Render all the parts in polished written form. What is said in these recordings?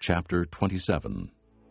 Chapter 27.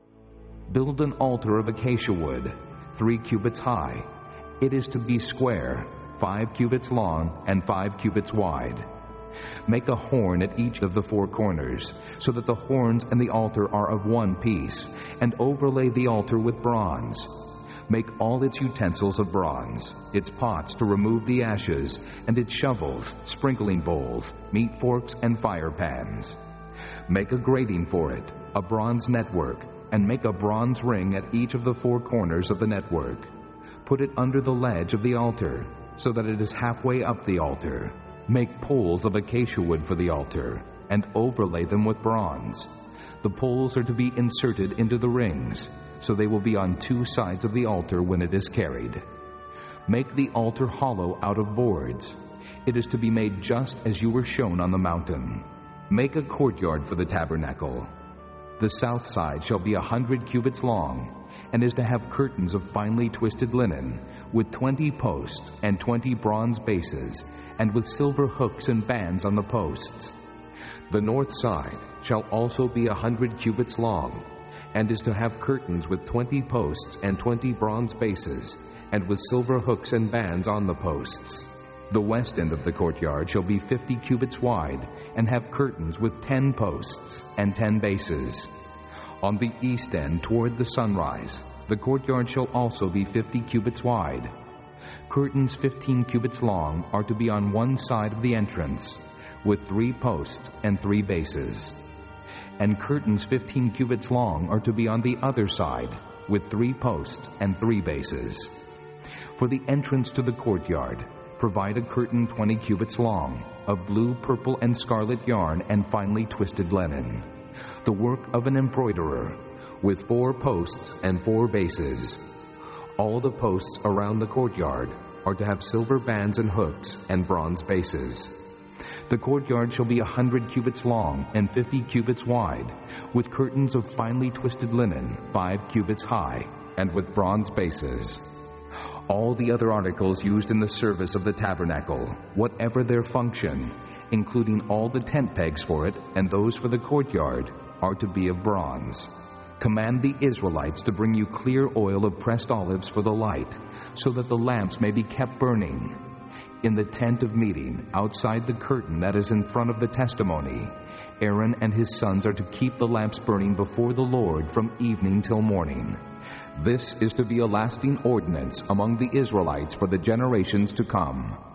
Build an altar of acacia wood, 3 cubits high. It is to be square, 5 cubits long and 5 cubits wide. Make a horn at each of the 4 corners, so that the horns and the altar are of one piece, and overlay the altar with bronze. Make all its utensils of bronze, its pots to remove the ashes, and its shovels, sprinkling bowls, meat forks, and fire pans. Make a grating for it, a bronze network, and make a bronze ring at each of the 4 corners of the network. Put it under the ledge of the altar, so that it is halfway up the altar. Make poles of acacia wood for the altar, and overlay them with bronze. The poles are to be inserted into the rings, so they will be on 2 sides of the altar when it is carried. Make the altar hollow out of boards. It is to be made just as you were shown on the mountain. Make a courtyard for the tabernacle. The south side shall be 100 cubits long, and is to have curtains of finely twisted linen, with 20 posts and 20 bronze bases, and with silver hooks and bands on the posts. The north side shall also be 100 cubits long, and is to have curtains with 20 posts and 20 bronze bases, and with silver hooks and bands on the posts. The west end of the courtyard shall be 50 cubits wide, and have curtains with 10 posts and 10 bases. On the east end toward the sunrise, the courtyard shall also be 50 cubits wide. Curtains 15 cubits long are to be on one side of the entrance, with 3 posts and 3 bases. And curtains 15 cubits long are to be on the other side, with 3 posts and 3 bases. For the entrance to the courtyard, provide a curtain 20 cubits long, of blue, purple, and scarlet yarn and finely twisted linen, the work of an embroiderer, with 4 posts and 4 bases. All the posts around the courtyard are to have silver bands and hooks and bronze bases. The courtyard shall be 100 cubits long and 50 cubits wide, with curtains of finely twisted linen, 5 cubits high, and with bronze bases. All the other articles used in the service of the tabernacle, whatever their function, including all the tent pegs for it and those for the courtyard, are to be of bronze. Command the Israelites to bring you clear oil of pressed olives for the light, so that the lamps may be kept burning. In the tent of meeting, outside the curtain that is in front of the testimony, Aaron and his sons are to keep the lamps burning before the Lord from evening till morning. This is to be a lasting ordinance among the Israelites for the generations to come.